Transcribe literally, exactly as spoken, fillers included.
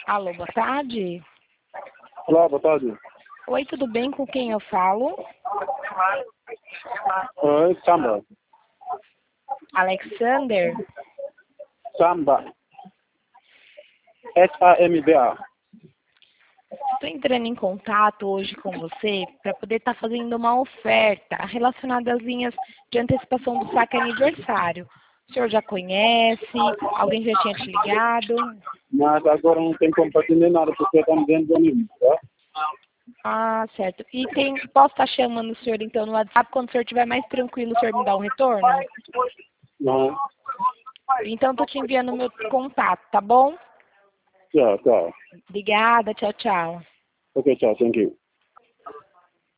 Alô, boa tarde. Olá, boa tarde. Oi, tudo bem? Com quem eu falo? Oi, Samba. Alexander? Samba. S A M B A. Estou entrando em contato hoje com você para poder estar fazendo uma oferta relacionada às linhas de antecipação do saque aniversário. O senhor já conhece? Alguém já tinha te ligado? Mas agora não tem como fazer nem nada, porque está me dando ônibus, tá? Ah, certo. E tem, posso estar chamando o senhor então no WhatsApp, quando o senhor estiver mais tranquilo, o senhor me dá um retorno? Não. Então, estou te enviando o meu contato, tá bom? Tchau, tchau. Obrigada, tchau, tchau. Ok, tchau, thank you.